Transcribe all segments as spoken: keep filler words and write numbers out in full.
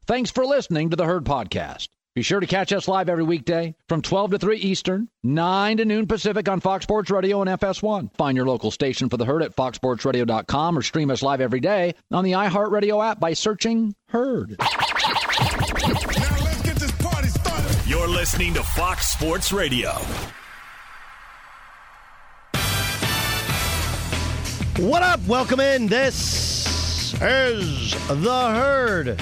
Thanks for listening to the Herd Podcast. Be sure to catch us live every weekday from twelve to three Eastern, nine to noon Pacific on Fox Sports Radio and F S one. Find your local station for the Herd at fox sports radio dot com or stream us live every day on the iHeartRadio app by searching Herd. Now let's get this party started. You're listening to Fox Sports Radio. What up? Welcome in. This is the Herd.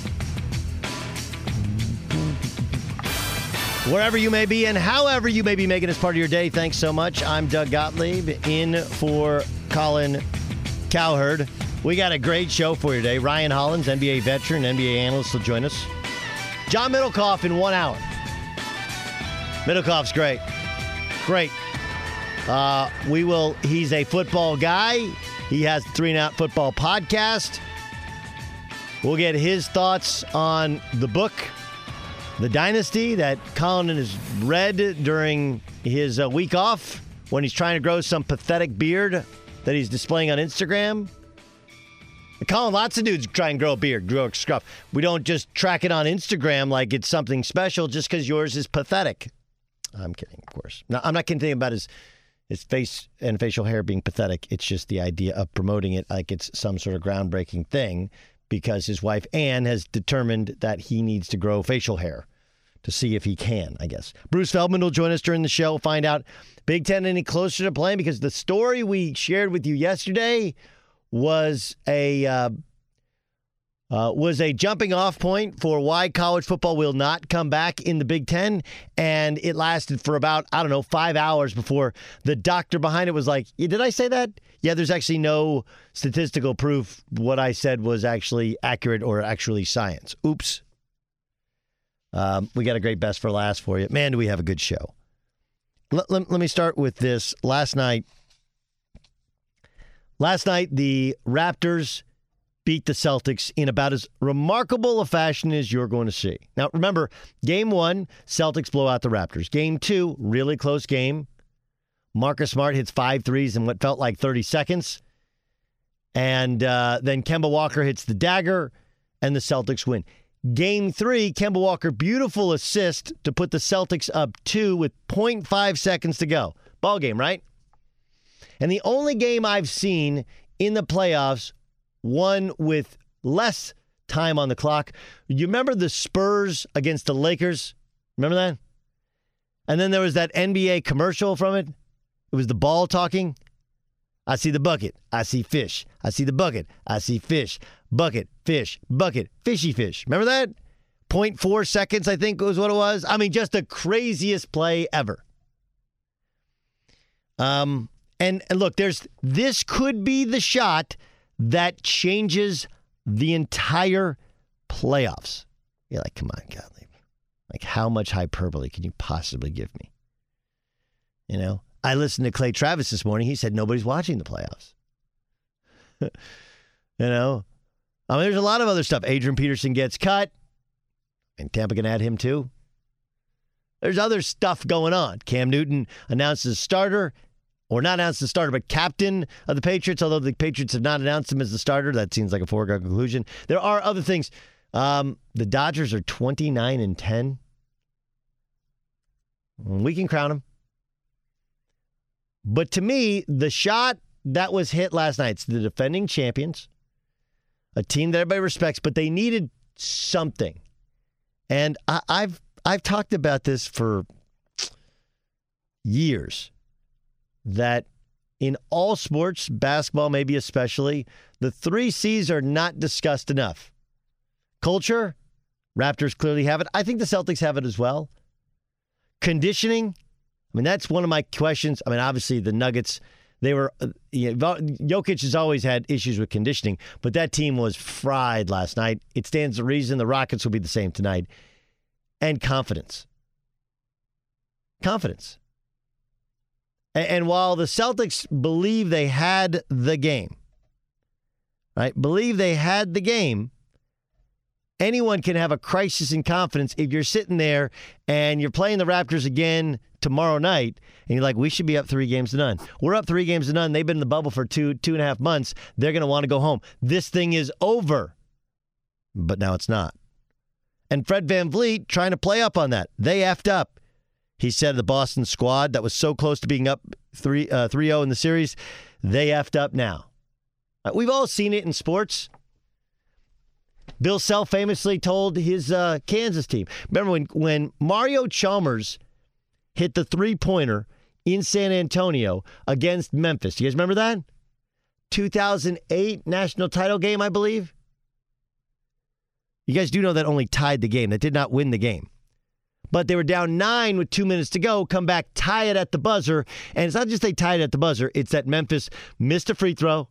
Wherever you may be and however you may be making this part of your day, thanks so much. I'm Doug Gottlieb in for Colin Cowherd. We got a great show for you today. Ryan Hollins, N B A veteran, N B A analyst, will join us. John Middlecoff in one hour. Middlecoff's great. Great. Uh, we will, he's a football guy. He has the Three and Out Football podcast. We'll get his thoughts on the book, The Dynasty, that Colin has read during his uh, week off when he's trying to grow some pathetic beard that he's displaying on Instagram. Colin, lots of dudes try and grow a beard, grow a scruff. We don't just track it on Instagram like it's something special just because yours is pathetic. I'm kidding, of course. No, I'm not kidding about his, his face and facial hair being pathetic. It's just the idea of promoting it like it's some sort of groundbreaking thing because his wife, Ann, has determined that he needs to grow facial hair to see if he can, I guess. Bruce Feldman will join us during the show, find out Big Ten any closer to playing, because the story we shared with you yesterday was a uh, uh, was a jumping off point for why college football will not come back in the Big Ten, and it lasted for about, I don't know, five hours before the doctor behind it was like, yeah, did I say that? Yeah, there's actually no statistical proof what I said was actually accurate or actually science. Oops. Um, we got a great best for last for you. Man, do we have a good show. Let, let, let me start with this. Last night, last night, the Raptors beat the Celtics in about as remarkable a fashion as you're going to see. Now, remember, game one, Celtics blow out the Raptors. Game two, really close game. Marcus Smart hits five threes in what felt like thirty seconds. And uh, then Kemba Walker hits the dagger, and the Celtics win. Game three, Kemba Walker, beautiful assist to put the Celtics up two with zero point five seconds to go. Ball game, right? And the only game I've seen in the playoffs, one with less time on the clock. You remember the Spurs against the Lakers? Remember that? And then there was that N B A commercial from it. It was the ball talking. I see the bucket. I see fish. I see the bucket. I see fish. Bucket, fish, bucket, fishy fish. Remember that? zero point four seconds, I think was what it was. I mean, just the craziest play ever. Um, and, and look, there's this could be the shot that changes the entire playoffs. You're like, come on, Gottlieb. Like, how much hyperbole can you possibly give me? You know? I listened to Clay Travis this morning. He said nobody's watching the playoffs. you know? I mean, there's a lot of other stuff. Adrian Peterson gets cut, and Tampa can add him too. There's other stuff going on. Cam Newton announces starter, or not announced the starter, but captain of the Patriots, although the Patriots have not announced him as the starter. That seems like a foregone conclusion. There are other things. Um, the Dodgers are twenty-nine and ten. We can crown them. But to me, the shot that was hit last night, it's the defending champions, a team that everybody respects, but they needed something. And I, I've I've talked about this for years, that in all sports, basketball maybe especially, the three C's are not discussed enough. Culture, Raptors clearly have it. I think the Celtics have it as well. Conditioning, I mean, that's one of my questions. I mean, obviously the Nuggets, they were, you know, Jokic has always had issues with conditioning, but that team was fried last night. It stands to reason the Rockets will be the same tonight. And confidence. Confidence. And, and while the Celtics believe they had the game, right, believe they had the game, anyone can have a crisis in confidence if you're sitting there and you're playing the Raptors again tomorrow night, and you're like, we should be up three games to none. We're up three games to none. They've been in the bubble for two, two and a half months. They're going to want to go home. This thing is over. But now it's not. And Fred VanVleet trying to play up on that. They effed up. He said the Boston squad that was so close to being up three uh, three oh in the series, they effed up now. Uh, we've all seen it in sports. Bill Self famously told his uh, Kansas team. Remember when, when Mario Chalmers hit the three-pointer in San Antonio against Memphis? You guys remember that? two thousand eight national title game, I believe. You guys do know that only tied the game. That did not win the game. But they were down nine with two minutes to go, come back, tie it at the buzzer. And it's not just they tied it at the buzzer. It's that Memphis missed a free throw.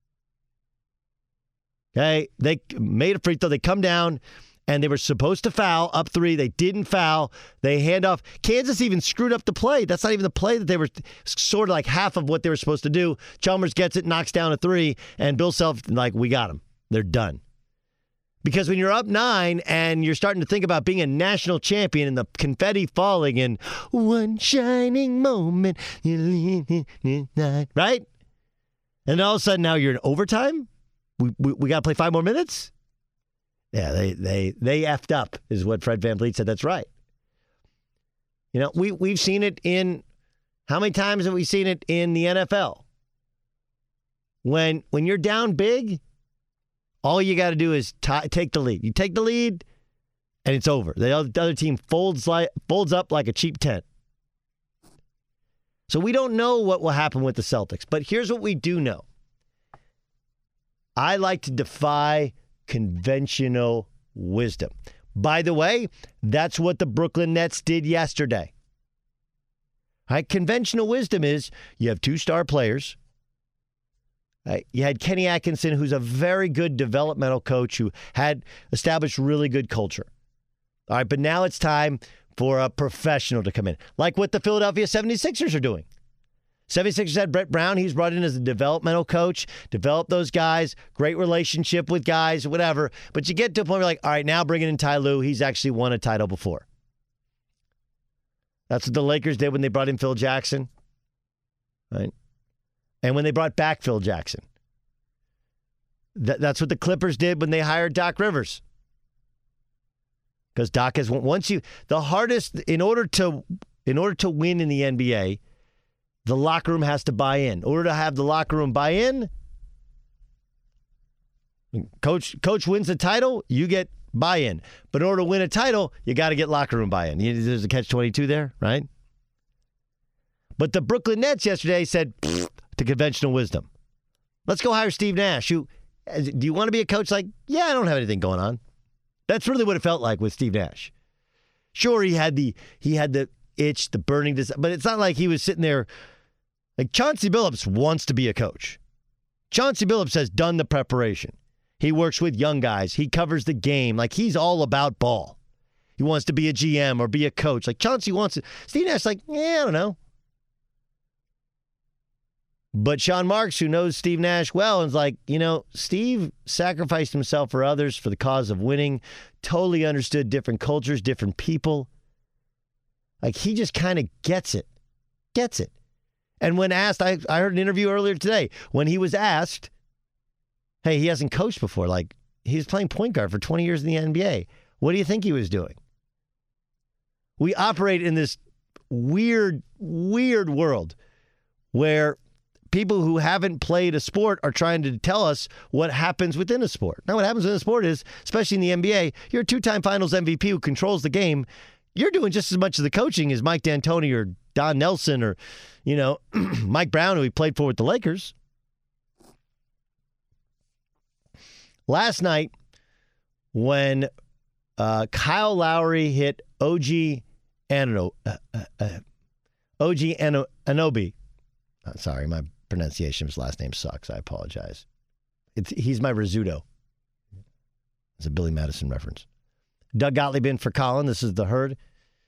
Okay, they made a free throw. They come down, and they were supposed to foul up three. They didn't foul. They hand off. Kansas even screwed up the play. That's not even the play that they were sort of like half of what they were supposed to do. Chalmers gets it, knocks down a three, and Bill Self, like, we got them. They're done. Because when you're up nine and you're starting to think about being a national champion and the confetti falling and one shining moment, right? And all of a sudden now you're in overtime? We we, we got to play five more minutes? Yeah, they they they effed up is what Fred VanVleet said. That's right. You know, we, we've seen it in, how many times have we seen it in the N F L? When when you're down big, all you got to do is t- take the lead. You take the lead, and it's over. The other team folds like folds up like a cheap tent. So we don't know what will happen with the Celtics, but here's what we do know. I like to defy conventional wisdom. By the way, that's what the Brooklyn Nets did yesterday. All right, conventional wisdom is you have two star players. Uh, you had Kenny Atkinson, who's a very good developmental coach who had established really good culture. All right, but now it's time for a professional to come in, like what the Philadelphia seventy-sixers are doing. seventy-sixers had Brett Brown. He's brought in as a developmental coach, developed those guys, great relationship with guys, whatever. But you get to a point where you're like, all right, now bringing in Ty Lue. He's actually won a title before. That's what the Lakers did when they brought in Phil Jackson, right? And when they brought back Phil Jackson. Th- that's what the Clippers did when they hired Doc Rivers. Because Doc has, once you, the hardest, in order to, in order to win in the N B A, the locker room has to buy in. In order to have the locker room buy in, coach, coach wins the title, you get buy-in. But in order to win a title, you got to get locker room buy-in. There's a catch twenty-two there, right? But the Brooklyn Nets yesterday said, to conventional wisdom, let's go hire Steve Nash. Who, do you want to be a coach? Like, yeah, I don't have anything going on. That's really what it felt like with Steve Nash. Sure, he had the he had the itch, the burning desire, but it's not like he was sitting there. Like Chauncey Billups wants to be a coach. Chauncey Billups has done the preparation. He works with young guys. He covers the game. Like, he's all about ball. He wants to be a G M or be a coach. Like, Chauncey wants to. Steve Nash, like, yeah, I don't know. But Sean Marks, who knows Steve Nash well, is like, you know, Steve sacrificed himself for others for the cause of winning, totally understood different cultures, different people. Like, he just kind of gets it. Gets it. And when asked, I, I heard an interview earlier today, when he was asked, hey, he hasn't coached before. Like, he was playing point guard for twenty years in the N B A. What do you think he was doing? We operate in this weird, weird world where people who haven't played a sport are trying to tell us what happens within a sport. Now, what happens within a sport is, especially in the N B A, you're a two-time finals M V P who controls the game. You're doing just as much of the coaching as Mike D'Antoni or Don Nelson or, you know, Mike Brown, who he played for with the Lakers. Last night, when uh, Kyle Lowry hit O G Anunoby, uh, uh, uh, O G Anunoby, oh, sorry, my pronunciation of his last name sucks. I apologize. It's, he's my Rizzuto. It's a Billy Madison reference. Doug Gottlieb in for Colin. This is The Herd.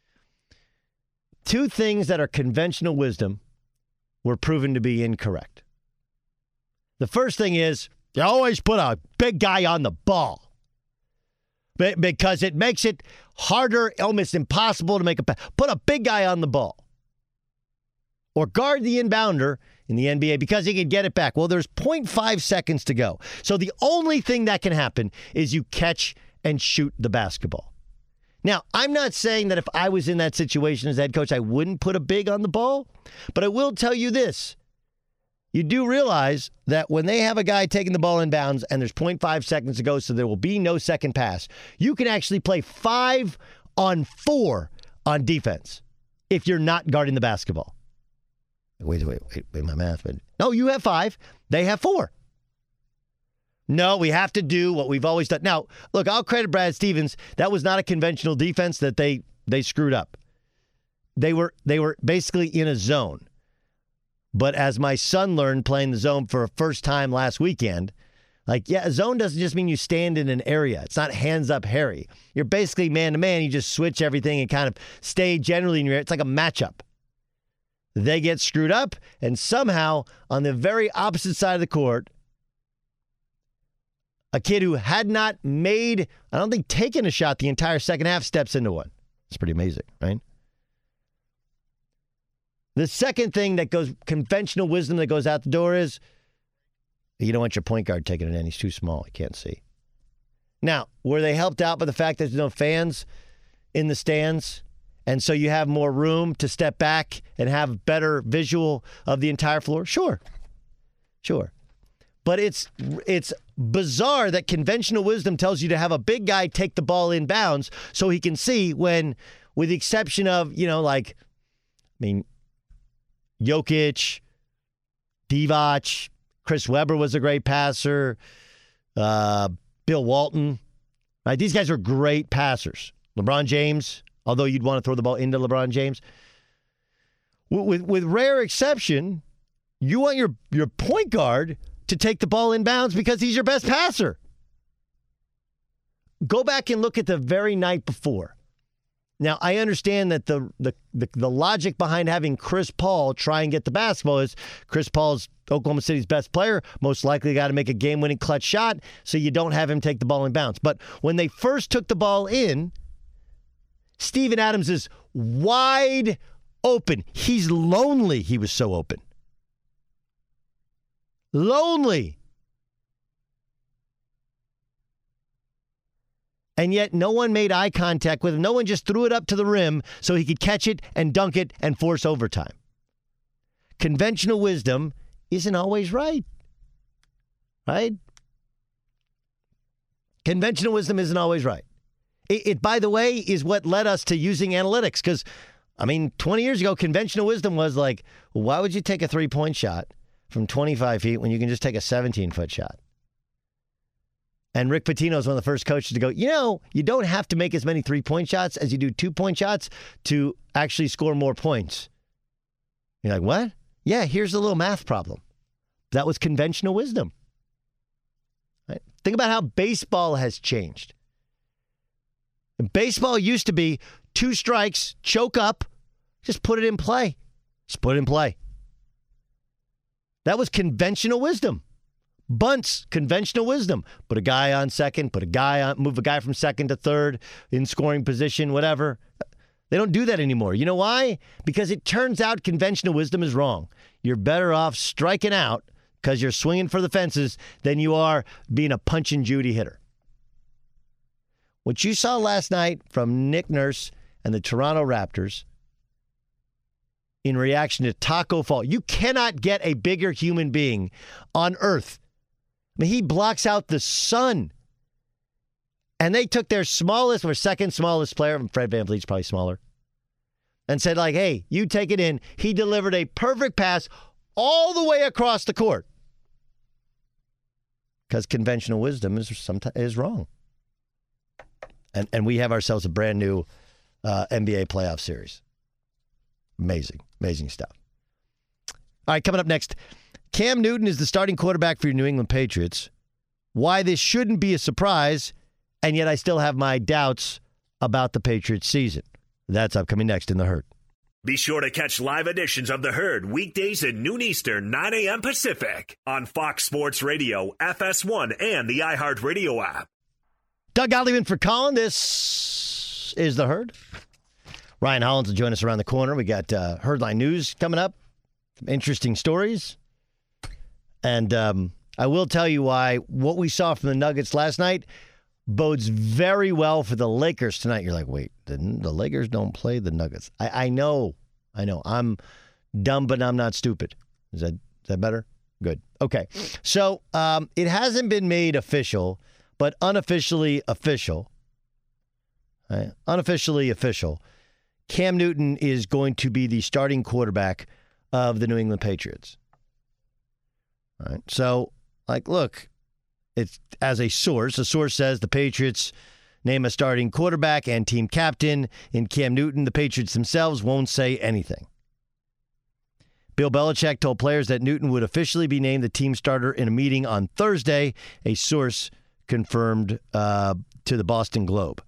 Two things that are conventional wisdom were proven to be incorrect. The first thing is, you always put a big guy on the ball because it makes it harder, almost impossible to make a pass. Put a big guy on the ball. Or guard the inbounder in the N B A because he can get it back. Well, there's zero point five seconds to go. So the only thing that can happen is you catch and shoot the basketball. Now, I'm not saying that if I was in that situation as head coach, I wouldn't put a big on the ball, but I will tell you this. You do realize that when they have a guy taking the ball in bounds and there's zero point five seconds to go, so there will be no second pass, you can actually play five on four on defense if you're not guarding the basketball. Wait, wait, wait, wait, my math. But no, you have five. They have four. No, we have to do what we've always done. Now, look, I'll credit Brad Stevens. That was not a conventional defense that they they screwed up. They were they were basically in a zone. But as my son learned playing the zone for a first time last weekend, like, yeah, a zone doesn't just mean you stand in an area. It's not hands up Harry. You're basically man-to-man. You just switch everything and kind of stay generally in your area. It's like a matchup. They get screwed up, and somehow on the very opposite side of the court, a kid who had not made, I don't think, taken a shot the entire second half steps into one. It's pretty amazing, right? The second thing that goes, conventional wisdom that goes out the door is, you don't want your point guard taking it in. He's too small. He can't see. Now, were they helped out by the fact that there's no fans in the stands? And so you have more room to step back and have better visual of the entire floor? Sure. Sure. But it's it's bizarre that conventional wisdom tells you to have a big guy take the ball in bounds so he can see when, with the exception of, you know, like, I mean, Jokic, Divac, Chris Webber was a great passer, uh, Bill Walton. Right? These guys are great passers. LeBron James, although you'd want to throw the ball into LeBron James. With, with, with rare exception, you want your, your point guard to take the ball in bounds because he's your best passer. Go back and look at the very night before. Now, I understand that the, the the the logic behind having Chris Paul try and get the basketball is Chris Paul's Oklahoma City's best player, most likely got to make a game-winning clutch shot, so you don't have him take the ball in bounds. But when they first took the ball in, Steven Adams is wide open. He's lonely. He was so open. Lonely. And yet no one made eye contact with him. No one just threw it up to the rim so he could catch it and dunk it and force overtime. Conventional wisdom isn't always right. Right? Conventional wisdom isn't always right. It, it, by the way, is what led us to using analytics. Because, I mean, twenty years ago, conventional wisdom was like, why would you take a three-point shot from twenty-five feet when you can just take a seventeen-foot shot? And Rick Pitino is one of the first coaches to go, you know, you don't have to make as many three-point shots as you do two-point shots to actually score more points. You're like, what? Yeah, here's a little math problem. That was conventional wisdom. Right? Think about how baseball has changed. Baseball used to be two strikes, choke up, just put it in play. Just put it in play. That was conventional wisdom. Bunts, conventional wisdom. Put a guy on second, put a guy on, move a guy from second to third in scoring position, whatever. They don't do that anymore. You know why? Because it turns out conventional wisdom is wrong. You're better off striking out because you're swinging for the fences than you are being a punch and Judy hitter. What you saw last night from Nick Nurse and the Toronto Raptors in reaction to Taco Fall, you cannot get a bigger human being on earth. I mean, he blocks out the sun. And they took their smallest or second smallest player, Fred VanVleet's probably smaller, and said, like, hey, you take it in. He delivered a perfect pass all the way across the court. Because conventional wisdom is sometimes is wrong. And and we have ourselves a brand new uh, N B A playoff series. Amazing, amazing stuff. All right, coming up next, Cam Newton is the starting quarterback for your New England Patriots. Why this shouldn't be a surprise, and yet I still have my doubts about the Patriots season. That's upcoming next in The Herd. Be sure to catch live editions of The Herd weekdays at noon Eastern, nine a.m. Pacific on Fox Sports Radio, F S one, and the iHeartRadio app. Doug Gottlieb for Colin. This is The Herd. Ryan Hollins will join us around the corner. We got uh, Herdline News coming up. Some interesting stories. And um, I will tell you why what we saw from the Nuggets last night bodes very well for the Lakers tonight. You're like, wait, the, the Lakers don't play the Nuggets. I, I know. I know. I'm dumb, but I'm not stupid. Is that, is that better? Good. Okay. So um, it hasn't been made official, but unofficially official. Right? Unofficially official. Cam Newton is going to be the starting quarterback of the New England Patriots. All right. So, like, look, it's as a source. A source says the Patriots name a starting quarterback and team captain in Cam Newton. The Patriots themselves won't say anything. Bill Belichick told players that Newton would officially be named the team starter in a meeting on Thursday, a source confirmed uh, to the Boston Globe.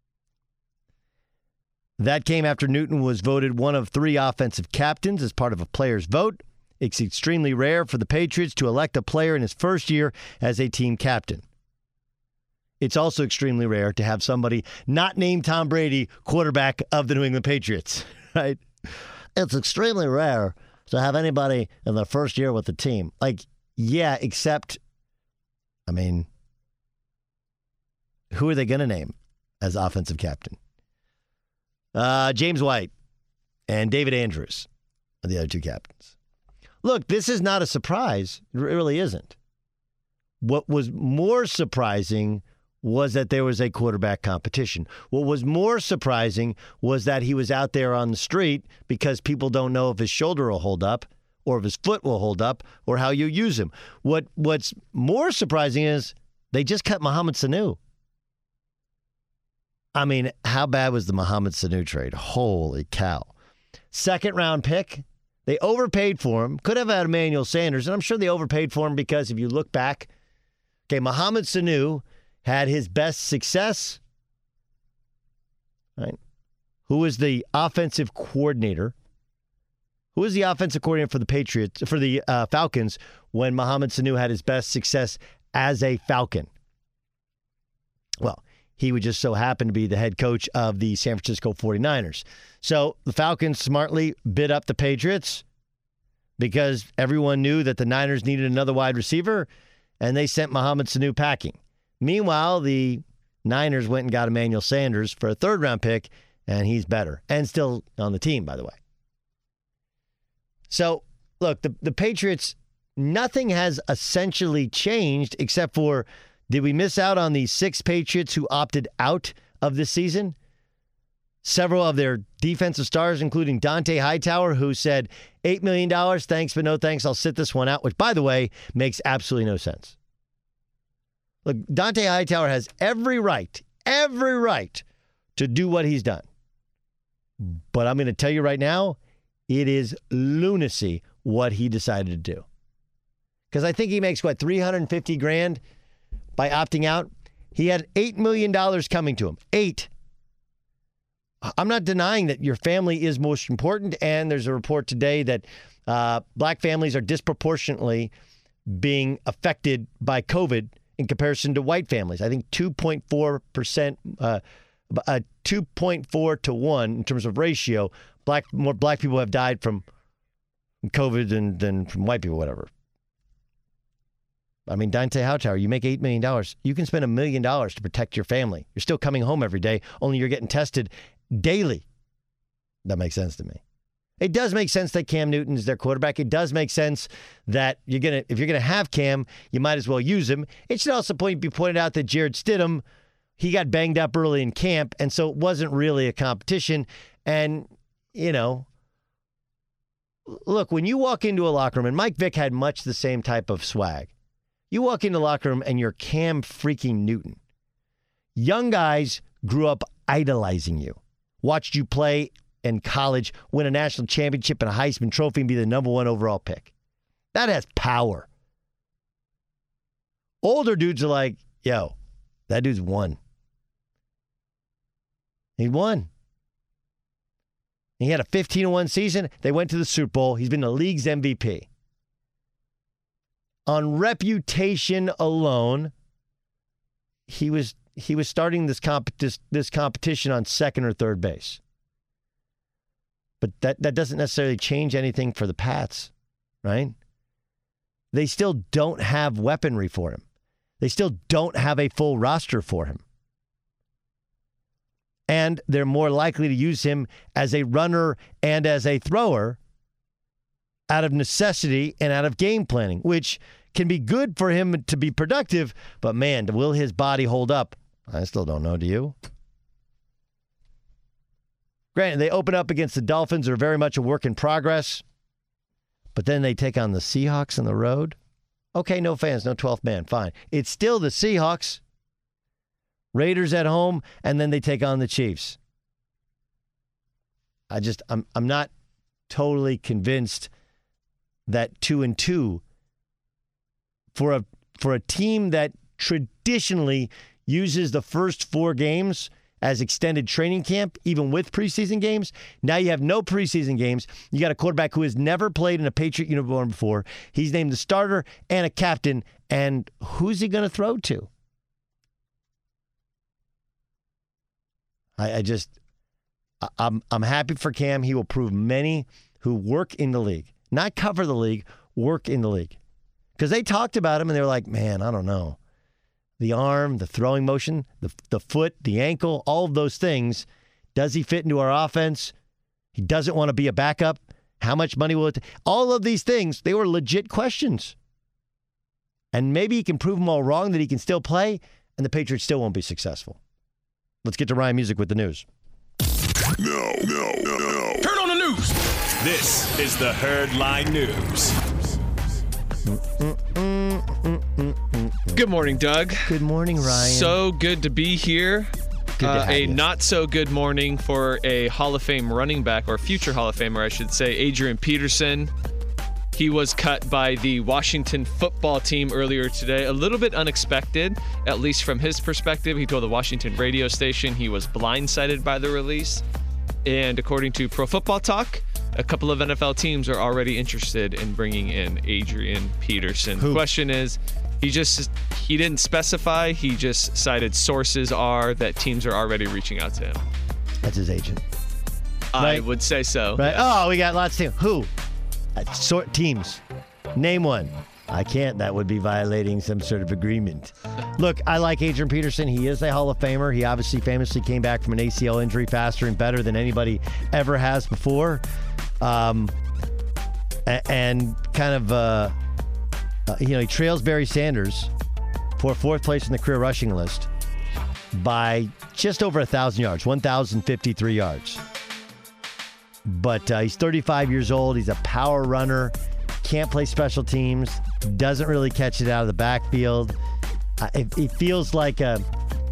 That came after Newton was voted one of three offensive captains as part of a player's vote. It's extremely rare for the Patriots to elect a player in his first year as a team captain. It's also extremely rare to have somebody not named Tom Brady quarterback of the New England Patriots, right? It's extremely rare to have anybody in their first year with the team. Like, yeah, except, I mean, who are they going to name as offensive captain? Uh, James White and David Andrews are the other two captains. Look, this is not a surprise. It really isn't. What was more surprising was that there was a quarterback competition. What was more surprising was that he was out there on the street because people don't know if his shoulder will hold up or if his foot will hold up or how you use him. What What's more surprising is they just cut Mohamed Sanu. I mean, how bad was the Mohamed Sanu trade? Holy cow. Second round pick. They overpaid for him. Could have had Emmanuel Sanders, and I'm sure they overpaid for him because if you look back, okay, Mohamed Sanu had his best success, right? Who was the offensive coordinator? Who was the offensive coordinator for the Patriots, for the uh, Falcons when Mohamed Sanu had his best success as a Falcon? Well, he would just so happen to be the head coach of the San Francisco forty-niners. So the Falcons smartly bid up the Patriots because everyone knew that the Niners needed another wide receiver, and they sent Mohamed Sanu packing. Meanwhile, the Niners went and got Emmanuel Sanders for a third-round pick, and he's better. And still on the team, by the way. So, look, the, the Patriots, nothing has essentially changed except for, did we miss out on the six Patriots who opted out of this season? Several of their defensive stars, including Dante Hightower, who said, eight million dollars, thanks, but no thanks, I'll sit this one out, which, by the way, makes absolutely no sense. Look, Dante Hightower has every right, every right to do what he's done. But I'm going to tell you right now, it is lunacy what he decided to do. Because I think he makes, what, three hundred fifty grand by opting out? He had eight million dollars coming to him. Eight. I'm not denying that your family is most important, and there's a report today that uh, black families are disproportionately being affected by COVID in comparison to white families. I think two point four percent, uh, uh, two point four to one in terms of ratio, black more black people have died from COVID than, than from white people, whatever. I mean, Dante Hightower, you make eight million dollars. You can spend a million dollars to protect your family. You're still coming home every day, only you're getting tested daily. That makes sense to me. It does make sense that Cam Newton is their quarterback. It does make sense that you're gonna, if you're gonna have Cam, you might as well use him. It should also point, be pointed out that Jarrett Stidham, he got banged up early in camp, and so it wasn't really a competition. And you know, look, when you walk into a locker room, and Mike Vick had much the same type of swag. You walk into the locker room and you're Cam freaking Newton. Young guys grew up idolizing you, watched you play in college, win a national championship and a Heisman Trophy, and be the number one overall pick. That has power. Older dudes are like, yo, that dude's won. He won. He had a fifteen and one season. They went to the Super Bowl. He's been the league's M V P. On reputation alone, he was he was starting this comp this, this competition on second or third base. But that, that doesn't necessarily change anything for the Pats, right? They still don't have weaponry for him. They still don't have a full roster for him. and they're more likely to use him as a runner and as a thrower out of necessity and out of game planning, which can be good for him to be productive, but man, will his body hold up? I still don't know. Do you? Granted, they open up against the Dolphins, are very much a work in progress, but then they take on the Seahawks on the road. Okay, no fans, no twelfth man, fine. It's still the Seahawks. Raiders at home, and then they take on the Chiefs. I just, I'm, I'm not totally convinced that two and two for a for a team that traditionally uses the first four games as extended training camp, even with preseason games. Now you have no preseason games. You got a quarterback who has never played in a Patriot uniform before. He's named the starter and a captain, and who's he going to throw to? I, I just, I'm I'm happy for Cam. He will prove many who work in the league, not cover the league, work in the league. Because they talked about him and they were like, man, I don't know. The arm, the throwing motion, the the foot, the ankle, all of those things. Does he fit into our offense? He doesn't want to be a backup. How much money will it take? All of these things, they were legit questions. And maybe he can prove them all wrong, that he can still play, and the Patriots still won't be successful. Let's get to Ryan Music with the news. No, no, no, no. Turn on the news. This is the Herd Line News. Good morning, Doug. Good morning, Ryan. So good to be here. Good to uh, have a you. not so good morning for a Hall of Fame running back, or future Hall of Famer, I should say, Adrian Peterson. He was cut by the Washington football team earlier today. A little bit unexpected, at least from his perspective. He told the Washington radio station he was blindsided by the release. And according to Pro Football Talk, a couple of N F L teams are already interested in bringing in Adrian Peterson. Who? The question is, he just he didn't specify. He just cited sources are that teams are already reaching out to him. That's his agent. I Right. would say so. Right? Yes. Oh, we got lots of teams. Who? Uh, sort teams. Name one. I can't. That would be violating some sort of agreement. Look, I like Adrian Peterson. He is a Hall of Famer. He obviously famously came back from an A C L injury faster and better than anybody ever has before. Um, a- and kind of, uh, uh, you know, he trails Barry Sanders for fourth place in the career rushing list by just over one thousand yards, one thousand fifty-three yards. But uh, he's thirty-five years old. He's a power runner. Can't play special teams. Doesn't really catch it out of the backfield. Uh, it, it feels like a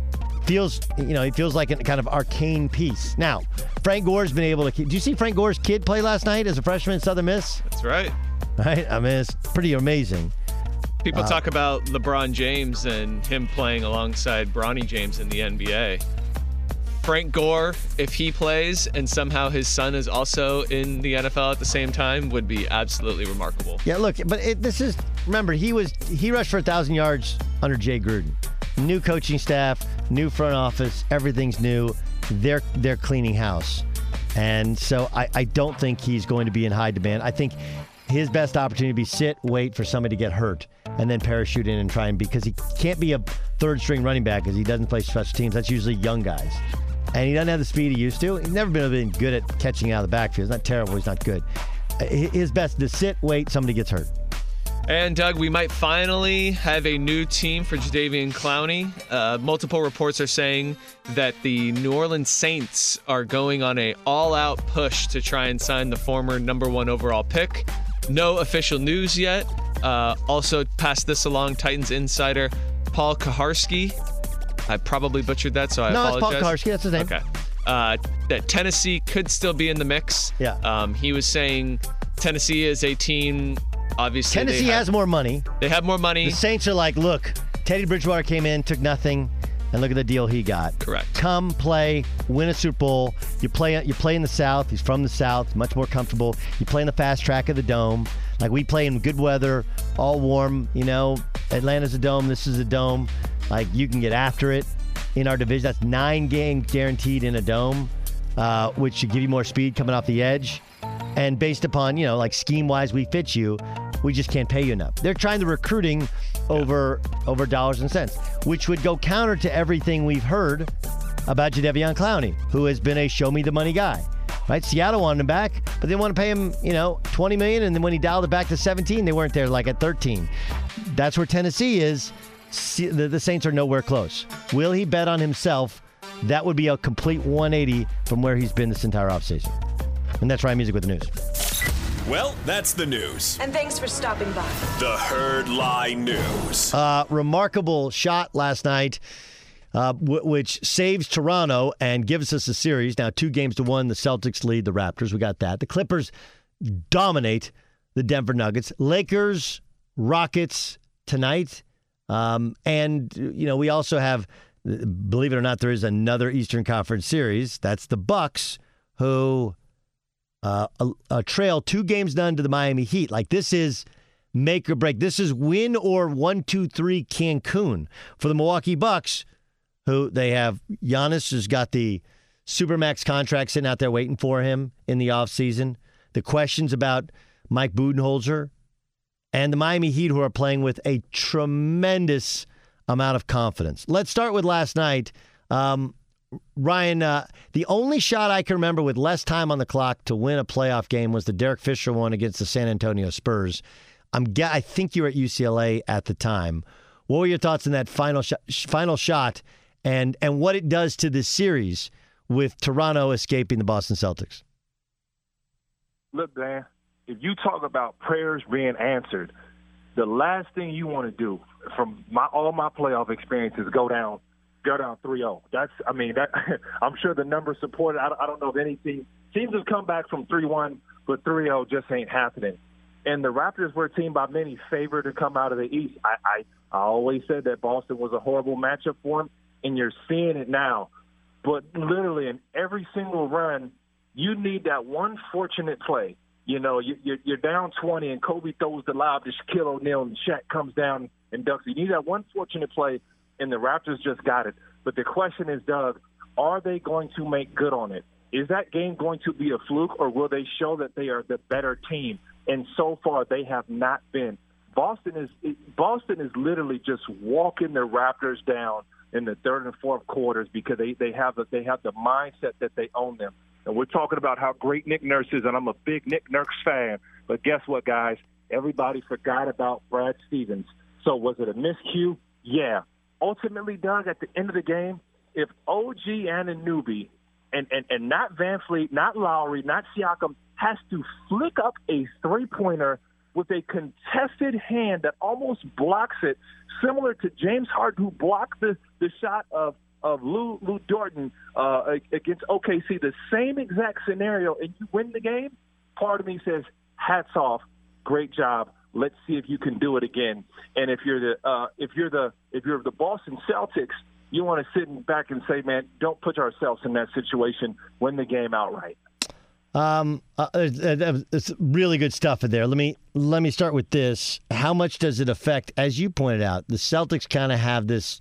feels you know it feels like a kind of arcane piece. Now, Frank Gore's been able to. Keep, do you see Frank Gore's kid play last night as a freshman in Southern Miss? That's right. Right. I mean, it's pretty amazing. People Uh, talk about LeBron James and him playing alongside Bronny James in the N B A. Frank Gore, if he plays and somehow his son is also in the N F L at the same time, would be absolutely remarkable. Yeah, look, but it, this is, remember, he was he rushed for one thousand yards under Jay Gruden. New coaching staff, new front office, everything's new. They're they're cleaning house. And so I, I don't think he's going to be in high demand. I think his best opportunity would be sit, wait for somebody to get hurt, and then parachute in and try and, because he can't be a third-string running back because he doesn't play special teams. That's usually young guys. And he doesn't have the speed he used to. He's never been, been good at catching out of the backfield. He's not terrible. He's not good. His best is to sit, wait, somebody gets hurt. And, Doug, we might finally have a new team for Jadeveon Clowney. Uh, multiple reports are saying that the New Orleans Saints are going on a all-out push to try and sign the former number one overall pick. No official news yet. Uh, also, passed this along, Titans insider Paul Kaharski. I probably butchered that, so I no, apologize. it's Paul Kaharski. That's his name. Okay. Uh, that Tennessee could still be in the mix. Yeah. Um, he was saying Tennessee is a team, obviously. Tennessee they have, has more money. They have more money. The Saints are like, look, Teddy Bridgewater came in, took nothing, and look at the deal he got. Correct. Come play, win a Super Bowl. You play you play in the South. He's from the South, much more comfortable. You play in the fast track of the Dome. Like we play in good weather, all warm. You know, Atlanta's a dome. This is a dome. Like you can get after it in our division. That's nine games guaranteed in a dome, uh, which should give you more speed coming off the edge. And based upon, you know, like scheme-wise, we fit you. We just can't pay you enough. They're trying the recruiting over over dollars and cents, which would go counter to everything we've heard about Jadeveon Clowney, who has been a show-me-the-money guy. Right? Seattle wanted him back, but they want to pay him, you know, twenty million dollars, and then when he dialed it back to seventeen, they weren't there like at thirteen. That's where Tennessee is. The Saints are nowhere close. Will he bet on himself? That would be a complete one eighty from where he's been this entire offseason. And that's Ryan Music with the news. Well, that's the news. And thanks for stopping by. The Herd Lie News. Uh, remarkable shot last night. Uh, w- which saves Toronto and gives us a series. Now, two games to one, the Celtics lead the Raptors. We got that. The Clippers dominate the Denver Nuggets. Lakers, Rockets tonight. Um, and, you know, we also have, believe it or not, there is another Eastern Conference series. That's the Bucks, who uh, a, a trail two games none to the Miami Heat. Like, this is make or break. This is win or one, two, three Cancun for the Milwaukee Bucks, who they have. Giannis has got the Supermax contract sitting out there waiting for him in the offseason. The questions about Mike Budenholzer and the Miami Heat, who are playing with a tremendous amount of confidence. Let's start with last night. Um, Ryan, uh, the only shot I can remember with less time on the clock to win a playoff game was the Derek Fisher one against the San Antonio Spurs. I'm, I think you were at U C L A at the time. What were your thoughts on that final, sh- final shot? And and what it does to this series with Toronto escaping the Boston Celtics? Look, Dan, if you talk about prayers being answered, the last thing you want to do from my all my playoff experiences go down go down three oh. That's I mean that I'm sure the numbers support it. I, I don't know if anything teams have come back from three one, but three oh just ain't happening. And the Raptors were a team by many favored to come out of the East. I I, I always said that Boston was a horrible matchup for them. And you're seeing it now. But literally in every single run, you need that one fortunate play. You know, you, you're, you're down twenty, and Kobe throws the lob to Shaquille O'Neal, and Shaq comes down and dunks. You need that one fortunate play, and the Raptors just got it. But the question is, Doug, are they going to make good on it? Is that game going to be a fluke, or will they show that they are the better team? And so far, they have not been. Boston is Boston is literally just walking the Raptors down in the third and fourth quarters because they, they have the, they have the mindset that they own them. And we're talking about how great Nick Nurse is, and I'm a big Nick Nurse fan. But guess what, guys? Everybody forgot about Brad Stevens. So was it a miscue? Yeah. Ultimately, Doug, at the end of the game, if O G Anunoby and, and, and not Van Fleet, not Lowry, not Siakam, has to flick up a three-pointer with a contested hand that almost blocks it, similar to James Harden, who blocked the, the shot of, of Lou, Lou Dorton uh, against O K C, the same exact scenario, and you win the game, part of me says, hats off, great job. Let's see if you can do it again. And if you're the uh, if you're the if you're the Boston Celtics, you want to sit back and say, man, don't put ourselves in that situation. Win the game outright. Um, uh, it's really good stuff in there. Let me let me start with this. How much does it affect, as you pointed out, the Celtics kind of have this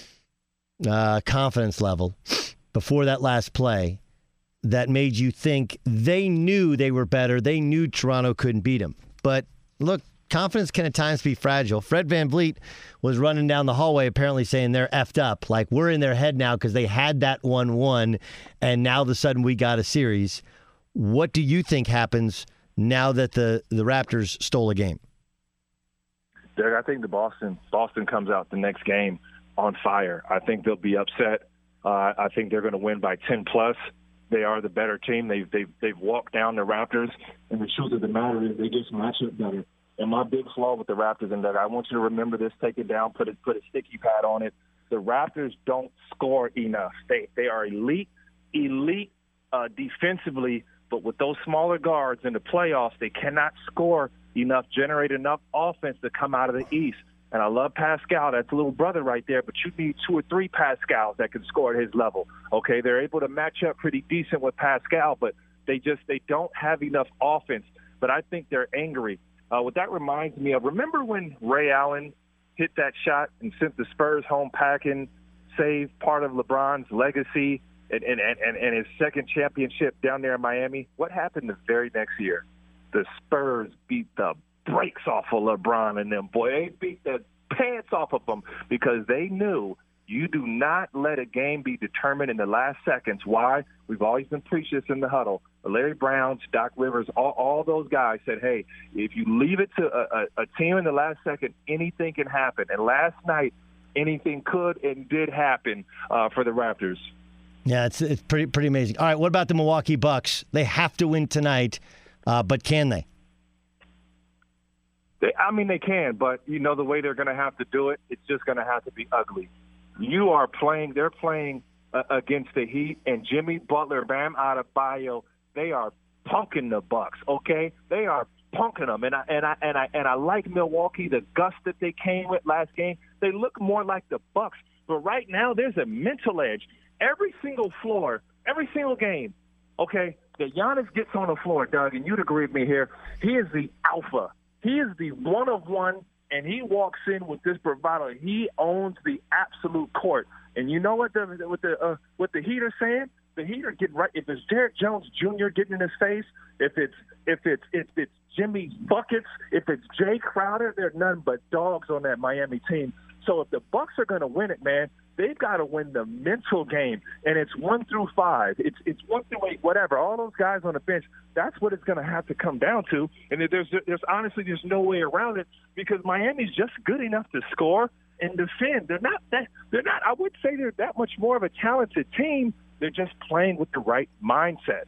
uh, confidence level before that last play that made you think they knew they were better. They knew Toronto couldn't beat them. But look, confidence can at times be fragile. Fred VanVleet was running down the hallway apparently saying they're effed up. Like, we're in their head now because they had that one one, and now all of a sudden we got a series. What do you think happens now that the, the Raptors stole a game? Derek, I think the Boston Boston comes out the next game on fire. I think they'll be upset. Uh, I think they're going to win by ten plus. They are the better team. They've they've they've walked down the Raptors, and the truth of the matter is they just match up better. And my big flaw with the Raptors, and that I want you to remember this, take it down, put it put a sticky pad on it. The Raptors don't score enough. They they are elite, elite uh, defensively. But with those smaller guards in the playoffs, they cannot score enough, generate enough offense to come out of the East. And I love Pascal. That's a little brother right there. But you need two or three Pascals that can score at his level. Okay, they're able to match up pretty decent with Pascal, but they just they don't have enough offense. But I think they're angry. Uh, what that reminds me of, remember when Ray Allen hit that shot and sent the Spurs home packing, saved part of LeBron's legacy, And, and, and, and his second championship down there in Miami? What happened the very next year? The Spurs beat the brakes off of LeBron and them. Boy, they beat the pants off of them because they knew You do not let a game be determined in the last seconds. Why? We've always been preaching this in the huddle. Larry Brown, Doc Rivers, all, all those guys said, hey, if you leave it to a, a, a team in the last second, anything can happen. And last night, anything could and did happen uh, for the Raptors. Yeah, it's it's pretty pretty amazing. All right, what about the Milwaukee Bucks? They have to win tonight, uh, but can they? They, I mean, they can, but you know the way they're going to have to do it, it's just going to have to be ugly. You are playing, they're playing uh, against the Heat, and Jimmy Butler, Bam Adebayo, they are punking the Bucks, okay? They are punking them, and I and I and I and I like Milwaukee, the gust that they came with last game. They look more like the Bucks, but right now there's a mental edge. Every single floor, every single game, okay, that Giannis gets on the floor, Doug, and you'd agree with me here, he is the alpha. He is the one of one, and he walks in with this bravado. He owns the absolute court. And you know what the what the uh, what the Heat are saying? The Heat are getting right. If it's Derek Jones Junior getting in his face, if it's if it's if it's Jimmy buckets, if it's Jay Crowder, they're none but dogs on that Miami team. So if the Bucks are going to win it, man, they've got to win the mental game, and it's one through five. It's it's one through eight, whatever. All those guys on the bench, that's what it's going to have to come down to. And there's there's honestly there's no way around it because Miami's just good enough to score and defend. They're not that they're not. I would say they're that much more of a talented team. They're just playing with the right mindset.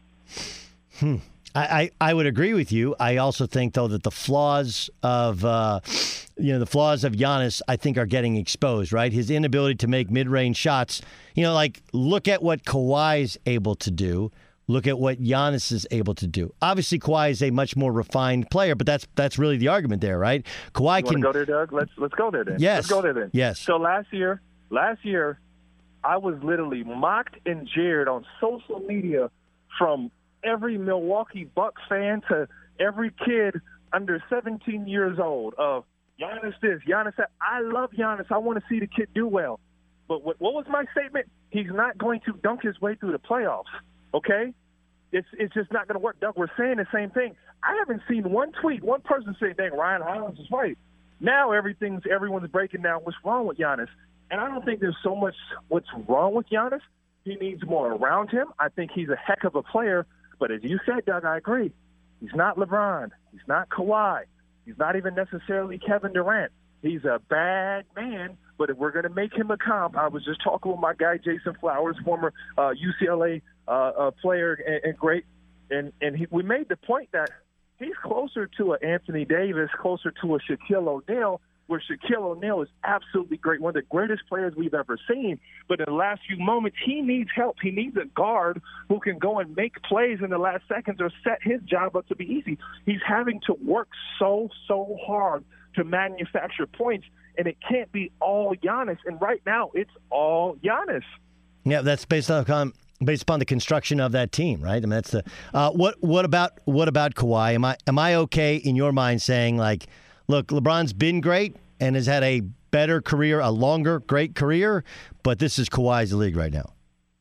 Hmm. I, I, I would agree with you. I also think, though, that the flaws of uh, you know the flaws of Giannis, I think, are getting exposed. Right, his inability to make mid-range shots. You know, like look at what Kawhi's able to do. Look at what Giannis is able to do. Obviously, Kawhi is a much more refined player, but that's that's really the argument there, right? Kawhi you can go there, Doug. Let's let's go there then. Yes, let's go there then. Yes. So last year, last year, I was literally mocked and jeered on social media from every Milwaukee Bucks fan to every kid under seventeen years old of Giannis this, Giannis that. I love Giannis. I want to see the kid do well. But what, what was my statement? He's not going to dunk his way through the playoffs, okay? It's it's just not going to work. Doug, we're saying the same thing. I haven't seen one tweet, one person say, dang, Ryan Hollins is right. Now everything's everyone's breaking down what's wrong with Giannis. And I don't think there's so much what's wrong with Giannis. He needs more around him. I think he's a heck of a player. But as you said, Doug, I agree. He's not LeBron. He's not Kawhi. He's not even necessarily Kevin Durant. He's a bad man, but if we're going to make him a comp, I was just talking with my guy Jason Flowers, former uh, U C L A uh, uh, player and, and great, and, and he, we made the point that he's closer to an Anthony Davis, closer to a Shaquille O'Neal, where Shaquille O'Neal is absolutely great, one of the greatest players we've ever seen. But in the last few moments, he needs help. He needs a guard who can go and make plays in the last seconds or set his job up to be easy. He's having to work so, so hard to manufacture points, and it can't be all Giannis. And right now, it's all Giannis. Yeah, that's based on based upon the construction of that team, right? I mean, that's the uh, what. What about what about Kawhi? Am I am I okay in your mind saying like, look, LeBron's been great and has had a better career, a longer, great career, but this is Kawhi's league right now?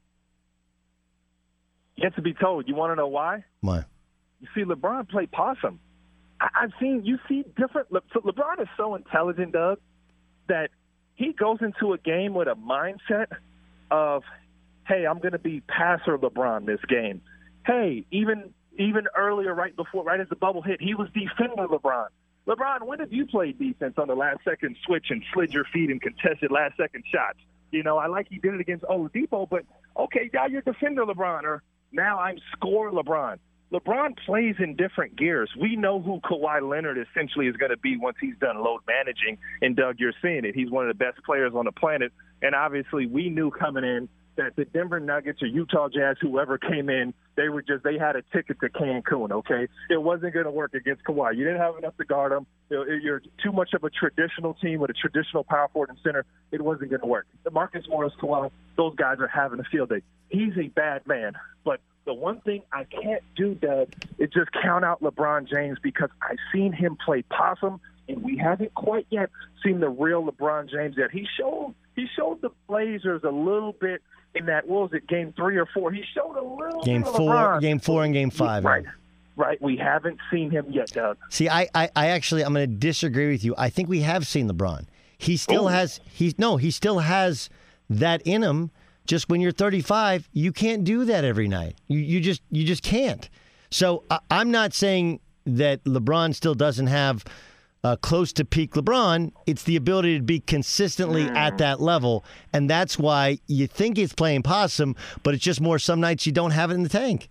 Yet to be told. You want to know why? Why? You see, LeBron played possum. I, I've seen you see different. Le, so LeBron is so intelligent, Doug, that he goes into a game with a mindset of, hey, I'm going to be passer LeBron this game. Hey, even even earlier, right before, right as the bubble hit, he was defender LeBron. LeBron, when have you played defense on the last-second switch and slid your feet and contested last-second shots? You know, I like he did it against Oladipo, but, okay, now you're defender LeBron, or now I'm score LeBron. LeBron plays in different gears. We know who Kawhi Leonard essentially is going to be once he's done load managing, and, Doug, you're seeing it. He's one of the best players on the planet, and obviously we knew coming in that the Denver Nuggets or Utah Jazz, whoever came in, they were just they had a ticket to Cancun, okay? It wasn't going to work against Kawhi. You didn't have enough to guard him. You're too much of a traditional team with a traditional power forward and center. It wasn't going to work. Marcus Morris, Kawhi, those guys are having a field day. He's a bad man. But the one thing I can't do, Doug, is just count out LeBron James because I've seen him play possum, and we haven't quite yet seen the real LeBron James yet. He showed he showed the Blazers a little bit in that, what was it, game three or four? He showed a little game bit of four, LeBron. Game four and game five. Right, right. We haven't seen him yet, Doug. See, I, I, I actually, I'm going to disagree with you. I think we have seen LeBron. he still Ooh. has he's no, he still has that in him. Just when you're thirty-five, you can't do that every night. You you just you just can't. So I, I'm not saying that LeBron still doesn't have uh, close to peak LeBron. It's the ability to be consistently mm. at that level, and that's why you think he's playing possum, but it's just more some nights you don't have it in the tank.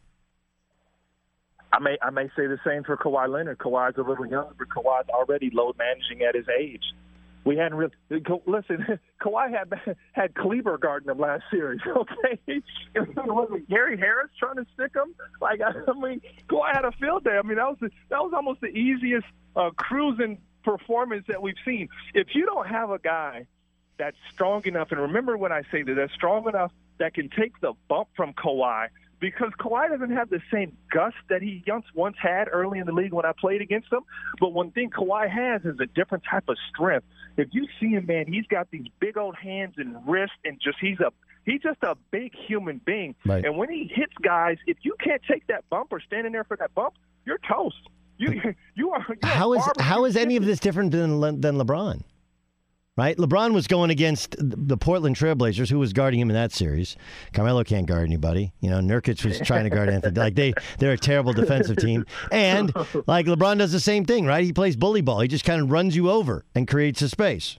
I may I may say the same for Kawhi Leonard. Kawhi's a little younger, but Kawhi's already load managing at his age. We hadn't really listen. Kawhi had had Kleber guarding him last series. Okay, was it Gary Harris trying to stick him? Like I mean, Kawhi had a field day. I mean, that was the, that was almost the easiest uh, cruising performance that we've seen. If you don't have a guy that's strong enough, and remember when I say that, that's strong enough that can take the bump from Kawhi. Because Kawhi doesn't have the same gust that he once had early in the league when I played against him. But one thing Kawhi has is a different type of strength. If you see him, man, he's got these big old hands and wrists, and just he's a he's just a big human being. Right. And when he hits guys, if you can't take that bump or standing there for that bump, you're toast. You you are. You're how is how is any of this different than than LeBron? Right? LeBron was going against the Portland Trailblazers, who was guarding him in that series. Carmelo can't guard anybody. You know, Nurkic was trying to guard Anthony. Like, they, they're a terrible defensive team. And, like, LeBron does the same thing, right? He plays bully ball. He just kind of runs you over and creates a space.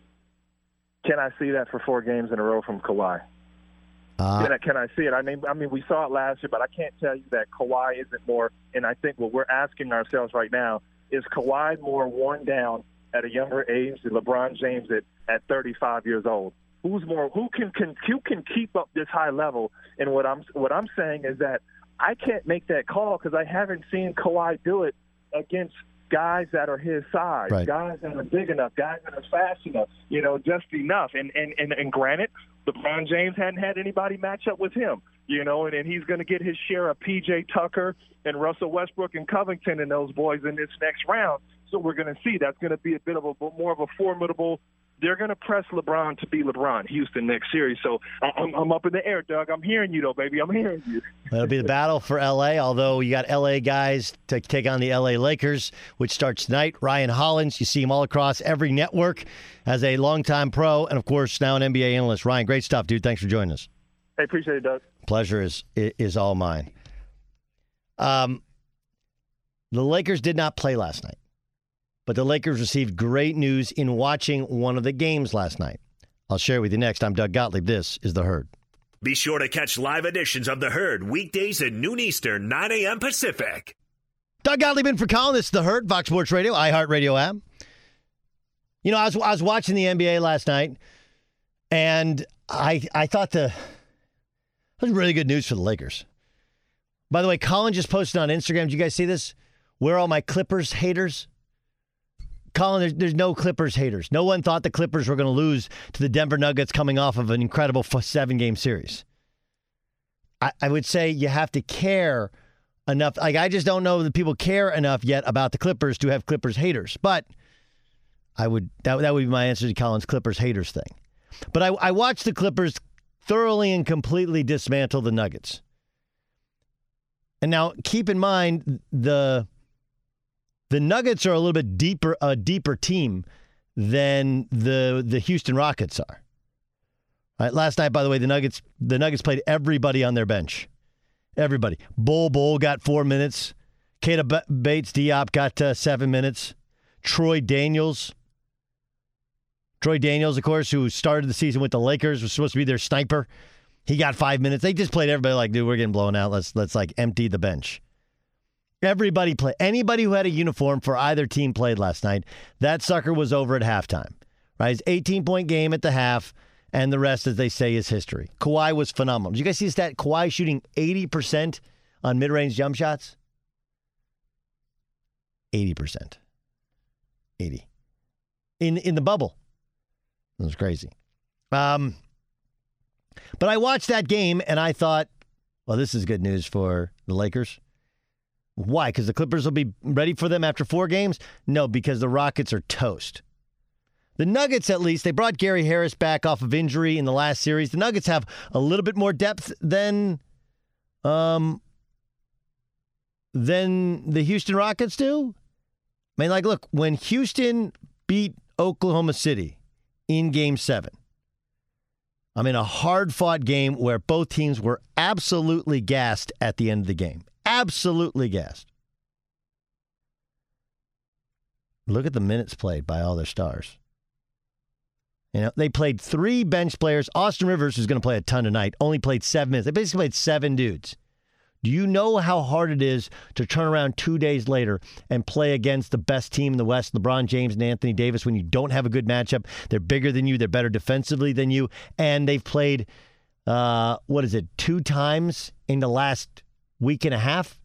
Can I see that for four games in a row from Kawhi? Uh, can, I, can I see it? I mean, I mean, we saw it last year, but I can't tell you that Kawhi isn't more. And I think what we're asking ourselves right now is Kawhi more worn down at a younger age than LeBron James at, at thirty-five years old? Who's more? Who can, can who can keep up this high level? And what I'm what I'm saying is that I can't make that call because I haven't seen Kawhi do it against guys that are his size, right. guys that are big enough, guys that are fast enough, you know, just enough. And and and, and granted, LeBron James hadn't had anybody match up with him, you know, and, and he's going to get his share of P J Tucker and Russell Westbrook and Covington and those boys in this next round. So we're going to see that's going to be a bit of a more of a formidable. They're going to press LeBron to be LeBron, Houston next series. So I'm, I'm up in the air, Doug. I'm hearing you, though, baby. I'm hearing you. That'll be the battle for L A, although you got L A guys to take on the L A Lakers, which starts tonight. Ryan Hollins, you see him all across every network as a longtime pro, and, of course, now an N B A analyst. Ryan, great stuff, dude. Thanks for joining us. Hey, appreciate it, Doug. Pleasure is is all mine. Um, the Lakers did not play last night. But the Lakers received great news in watching one of the games last night. I'll share with you next. I'm Doug Gottlieb. This is The Herd. Be sure to catch live editions of The Herd weekdays at noon Eastern, nine a.m. Pacific. Doug Gottlieb in for Colin. This is The Herd, Fox Sports Radio, iHeartRadio app. You know, I was I was watching the N B A last night, and I I thought the that was really good news for the Lakers. By the way, Colin just posted on Instagram. Did you guys see this? Where are all my Clippers haters? Colin, there's, there's no Clippers haters. No one thought the Clippers were going to lose to the Denver Nuggets coming off of an incredible seven-game series. I, I would say you have to care enough. Like, I just don't know that people care enough yet about the Clippers to have Clippers haters. But I would that, that would be my answer to Colin's Clippers haters thing. But I, I watched the Clippers thoroughly and completely dismantle the Nuggets. And now, keep in mind, the... The Nuggets are a little bit deeper, a deeper team than the the Houston Rockets are. All right, last night, by the way, the Nuggets the Nuggets played everybody on their bench. Everybody. Bol Bol got four minutes. Keita B- Bates Diop got uh, seven minutes. Troy Daniels. Troy Daniels, of course, who started the season with the Lakers, was supposed to be their sniper. He got five minutes. They just played everybody like, dude, we're getting blown out. Let's let's like empty the bench. Everybody played. Anybody who had a uniform for either team played last night. That sucker was over at halftime. Right? It's eighteen-point game at the half, and the rest, as they say, is history. Kawhi was phenomenal. Did you guys see the stat? Kawhi shooting eighty percent on mid-range jump shots? eighty percent. eighty. In in the bubble. It was crazy. Um, but I watched that game, and I thought, well, this is good news for the Lakers. Why? Because the Clippers will be ready for them after four games? No, because the Rockets are toast. The Nuggets, at least, they brought Gary Harris back off of injury in the last series. The Nuggets have a little bit more depth than um, than the Houston Rockets do. I mean, like, look, when Houston beat Oklahoma City in Game seven. I'm in a hard-fought game where both teams were absolutely gassed at the end of the game. Absolutely gassed. Look at the minutes played by all their stars. You know, they played three bench players. Austin Rivers, who's going to play a ton tonight, only played seven minutes. They basically played seven dudes. Do you know how hard it is to turn around two days later and play against the best team in the West, LeBron James and Anthony Davis, when you don't have a good matchup? They're bigger than you. They're better defensively than you. And they've played, uh, what is it, two times in the last week and a half?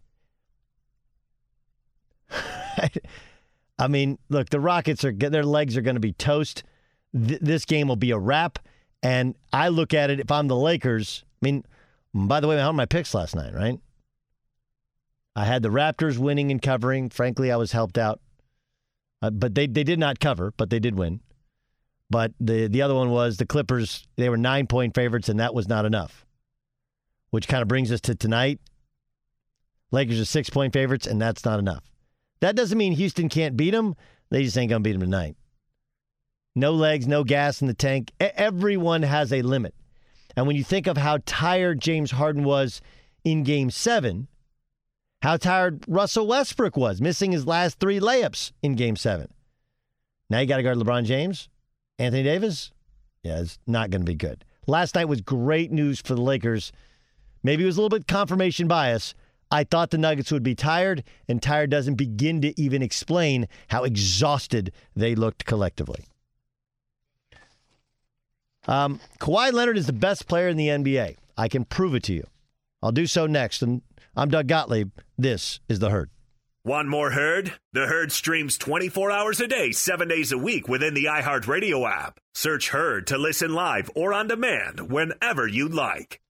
I mean, look, the Rockets, are their legs are going to be toast. Th- this game will be a wrap. And I look at it, if I'm the Lakers, I mean, by the way, how were my picks last night, right? I had the Raptors winning and covering. Frankly, I was helped out. Uh, but they, they did not cover, but they did win. But the, the other one was the Clippers. They were nine-point favorites, and that was not enough. Which kind of brings us to tonight. Lakers are six-point favorites, and that's not enough. That doesn't mean Houston can't beat them. They just ain't going to beat them tonight. No legs, no gas in the tank. Everyone has a limit. And when you think of how tired James Harden was in Game seven, how tired Russell Westbrook was, missing his last three layups in Game seven. Now you got to guard LeBron James. Anthony Davis? Yeah, it's not going to be good. Last night was great news for the Lakers. Maybe it was a little bit confirmation bias. I thought the Nuggets would be tired, and tired doesn't begin to even explain how exhausted they looked collectively. Um, Kawhi Leonard is the best player in the N B A. I can prove it to you. I'll do so next. And I'm Doug Gottlieb. This is The Herd. Want more Herd? The Herd streams twenty-four hours a day, seven days a week within the iHeartRadio app. Search Herd to listen live or on demand whenever you like.